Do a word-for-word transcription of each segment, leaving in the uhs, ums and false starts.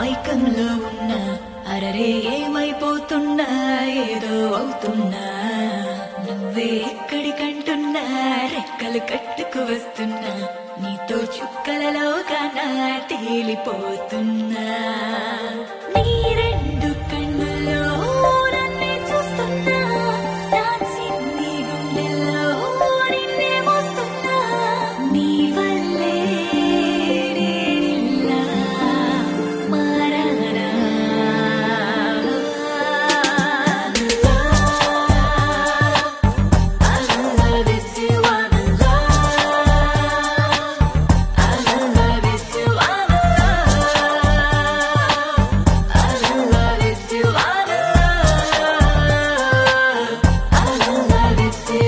మైకంలో ఉన్నా అరరే ఏమైపోతున్నా ఏదో అవుతున్నా నువ్వే ఎక్కడికంటున్నా రెక్కలు కట్టుకు వస్తున్నా నీతో చుక్కలలో కన్నా తేలిపోతున్నా నీ రెండు కన్నుల్లో నన్నే చూస్తున్నా నా చిన్ని గుండెల్లో నిన్నే మోస్తున్నా నీ వల్లే నేనిలా మారానా I love it too, I'm in love. I love it too, I'm in love. I love it too, I'm in love. I love it too.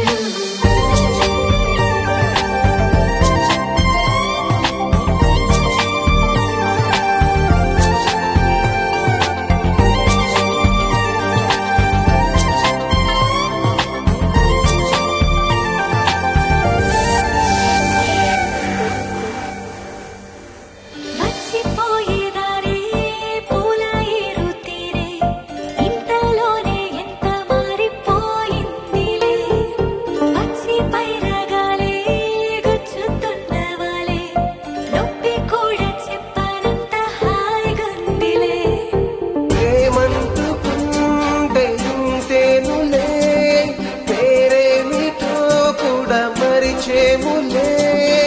మర్చిపోయేదారే పూల ఏరు తీరే ఇంతలోనే ఎంత మారిపోయిందిలే పచ్చి పైరగాలే గుచ్చుతున్నవాలే నొప్పి కూడా చెప్పనంత హాయిగుందిలే ఏమంటుకుంటే ఇంతేనులే పేరేమిటో కూడా మరిచేములే